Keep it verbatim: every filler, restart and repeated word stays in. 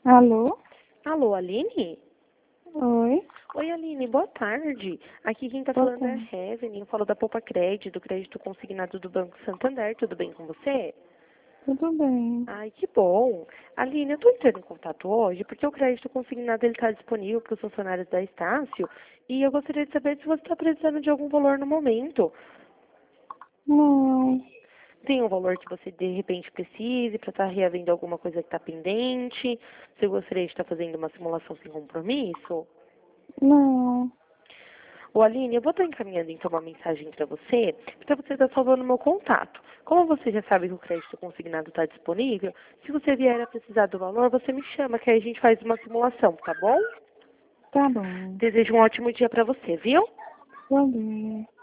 Alô? Alô, Aline? Oi, Oi, Aline, boa tarde. Aqui quem tá boa falando é tarde. a Heaven, eu falo da Poupa Crédito, do crédito consignado do Banco Santander. Tudo bem com você? Tudo bem? Ai, que bom. Aline, eu tô entrando em contato hoje porque o crédito consignado ele tá disponível para os funcionários da Estácio e eu gostaria de saber se você está precisando de algum valor no momento. Não, Tem um valor que você de repente precise para estar reavendo alguma coisa que está pendente? Você gostaria de estar fazendo uma simulação sem compromisso? não. Ô Aline, eu vou estar encaminhando então uma mensagem para você, para você estar salvando o meu contato. Como você já sabe que o crédito consignado está disponível, se você vier a precisar do valor, você me chama, que aí a gente faz uma simulação, tá bom? Tá bom. Desejo um ótimo dia para você, viu? Bom dia.